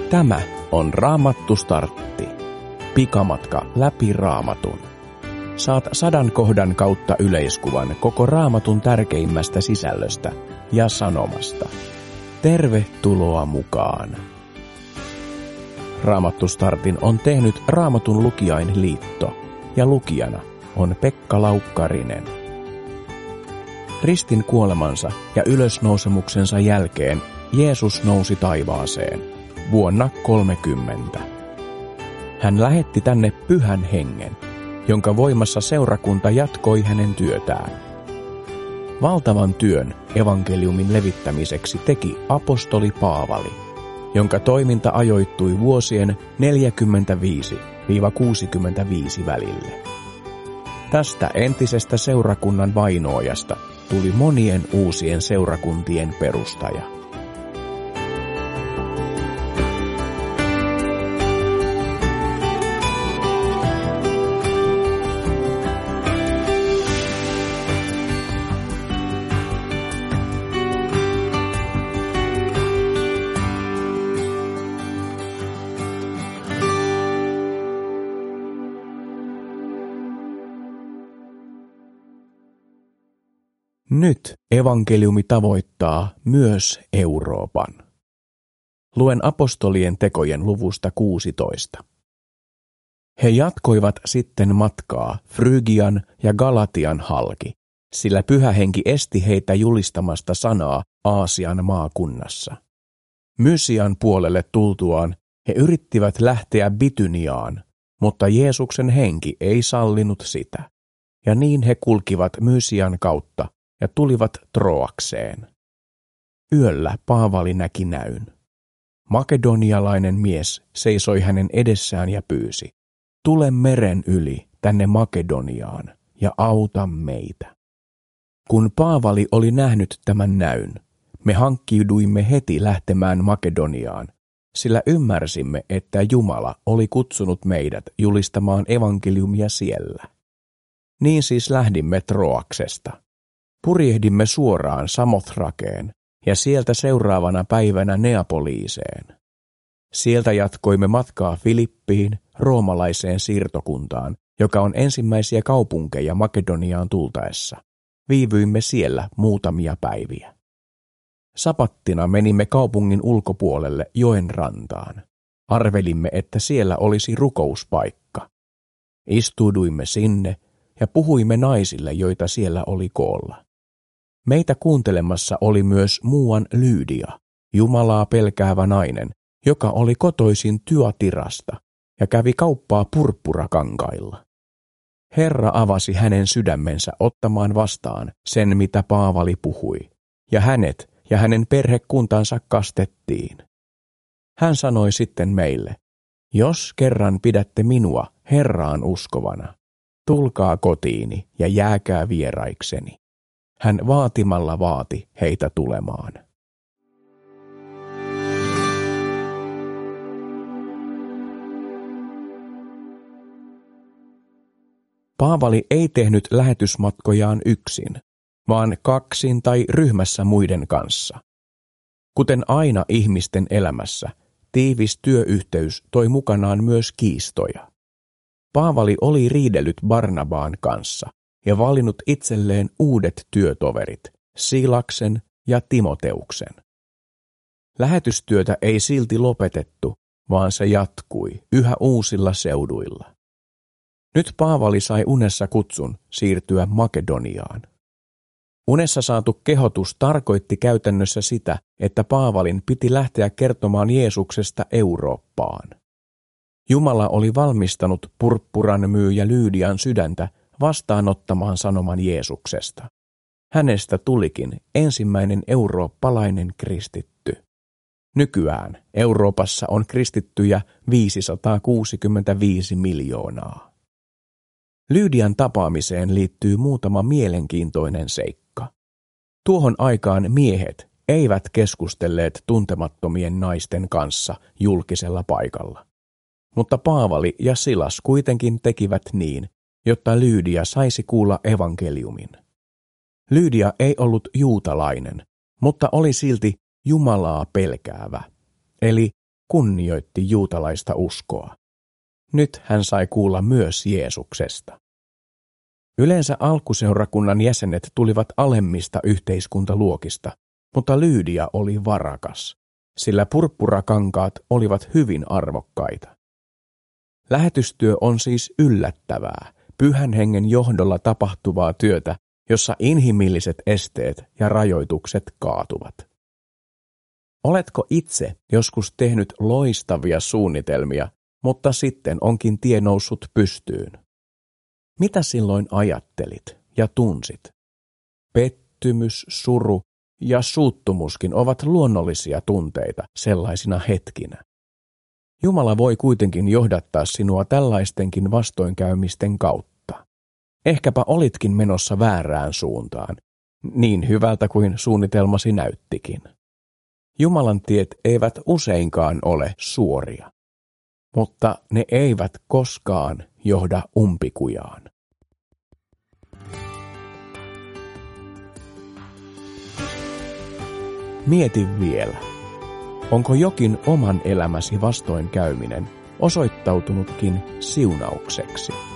Tämä on Raamattu Startti. Pikamatka läpi Raamatun. Saat 100 kohdan kautta yleiskuvan koko Raamatun tärkeimmästä sisällöstä ja sanomasta. Tervetuloa mukaan! Raamattu Startin on tehnyt Raamatun lukijainliitto ja lukijana on Pekka Laukkarinen. Ristin kuolemansa ja ylösnousemuksensa jälkeen Jeesus nousi taivaaseen vuonna 30. Hän lähetti tänne Pyhän Hengen, jonka voimassa seurakunta jatkoi hänen työtään. Valtavan työn evankeliumin levittämiseksi teki apostoli Paavali, jonka toiminta ajoittui vuosien 45–65 välille. Tästä entisestä seurakunnan vainoajasta tuli monien uusien seurakuntien perustaja. Nyt evankeliumi tavoittaa myös Euroopan. Luen apostolien tekojen luvusta 16. He jatkoivat sitten matkaa Frygian ja Galatian halki, sillä Pyhä Henki esti heitä julistamasta sanaa Aasian maakunnassa. Mysian puolelle tultuaan he yrittivät lähteä Bityniaan, mutta Jeesuksen henki ei sallinut sitä, ja niin he kulkivat Mysian kautta ja tulivat Troakseen. Yöllä Paavali näki näyn. Makedonialainen mies seisoi hänen edessään ja pyysi, tule meren yli tänne Makedoniaan ja auta meitä. Kun Paavali oli nähnyt tämän näyn, me hankkiuduimme heti lähtemään Makedoniaan, sillä ymmärsimme, että Jumala oli kutsunut meidät julistamaan evankeliumia siellä. Niin siis lähdimme Troaksesta. Purjehdimme suoraan Samothrakeen ja sieltä seuraavana päivänä Neapoliiseen. Sieltä jatkoimme matkaa Filippiin, roomalaiseen siirtokuntaan, joka on ensimmäisiä kaupunkeja Makedoniaan tultaessa. Viivyimme siellä muutamia päiviä. Sapattina menimme kaupungin ulkopuolelle joen rantaan. Arvelimme, että siellä olisi rukouspaikka. Istuuduimme sinne ja puhuimme naisille, joita siellä oli koolla. Meitä kuuntelemassa oli myös muuan Lyydia, Jumalaa pelkäävä nainen, joka oli kotoisin Thyatirasta ja kävi kauppaa purppurakankailla. Herra avasi hänen sydämensä ottamaan vastaan sen, mitä Paavali puhui, ja hänet ja hänen perhekuntansa kastettiin. Hän sanoi sitten meille, jos kerran pidätte minua Herraan uskovana, tulkaa kotiini ja jääkää vieraikseni. Hän vaatimalla vaati heitä tulemaan. Paavali ei tehnyt lähetysmatkojaan yksin, vaan kaksin tai ryhmässä muiden kanssa. Kuten aina ihmisten elämässä, tiivis työyhteys toi mukanaan myös kiistoja. Paavali oli riidellyt Barnabaan kanssa ja valinnut itselleen uudet työtoverit, Silaksen ja Timoteuksen. Lähetystyötä ei silti lopetettu, vaan se jatkui yhä uusilla seuduilla. Nyt Paavali sai unessa kutsun siirtyä Makedoniaan. Unessa saatu kehotus tarkoitti käytännössä sitä, että Paavalin piti lähteä kertomaan Jeesuksesta Eurooppaan. Jumala oli valmistanut purppuran myyjä Lyydian sydäntä vastaanottamaan sanoman Jeesuksesta. Hänestä tulikin ensimmäinen eurooppalainen kristitty. Nykyään Euroopassa on kristittyjä 565 miljoonaa. Lyydian tapaamiseen liittyy muutama mielenkiintoinen seikka. Tuohon aikaan miehet eivät keskustelleet tuntemattomien naisten kanssa julkisella paikalla. Mutta Paavali ja Silas kuitenkin tekivät niin, jotta Lyydia saisi kuulla evankeliumin. Lyydia ei ollut juutalainen, mutta oli silti Jumalaa pelkäävä, eli kunnioitti juutalaista uskoa. Nyt hän sai kuulla myös Jeesuksesta. Yleensä alkuseurakunnan jäsenet tulivat alemmista yhteiskuntaluokista, mutta Lyydia oli varakas, sillä purppurakankaat olivat hyvin arvokkaita. Lähetystyö on siis yllättävää, Pyhän Hengen johdolla tapahtuvaa työtä, jossa inhimilliset esteet ja rajoitukset kaatuvat. Oletko itse joskus tehnyt loistavia suunnitelmia, mutta sitten onkin tie noussut pystyyn? Mitä silloin ajattelit ja tunsit? Pettymys, suru ja suuttumuskin ovat luonnollisia tunteita sellaisina hetkinä. Jumala voi kuitenkin johdattaa sinua tällaistenkin vastoinkäymisten kautta. Ehkäpä olitkin menossa väärään suuntaan, niin hyvältä kuin suunnitelmasi näyttikin. Jumalan tiet eivät useinkaan ole suoria, mutta ne eivät koskaan johda umpikujaan. Mieti vielä, onko jokin oman elämäsi vastoinkäyminen osoittautunutkin siunaukseksi?